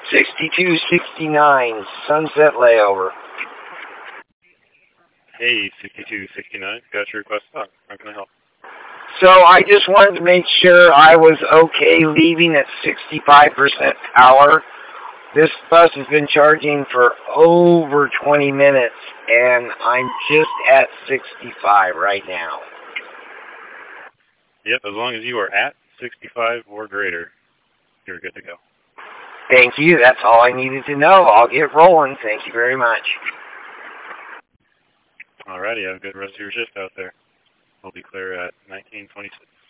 6269, Sunset Layover. Hey, 6269, got your request up. How can I help? So I just wanted to make sure I was okay leaving at 65% power. This bus has been charging for over 20 minutes, and I'm just at 65 right now. Yep, as long as you are at 65 or greater, you're good to go. Thank you. That's all I needed to know. I'll get rolling. Thank you very much. Alrighty, have a good rest of your shift out there. We'll be clear at 1926.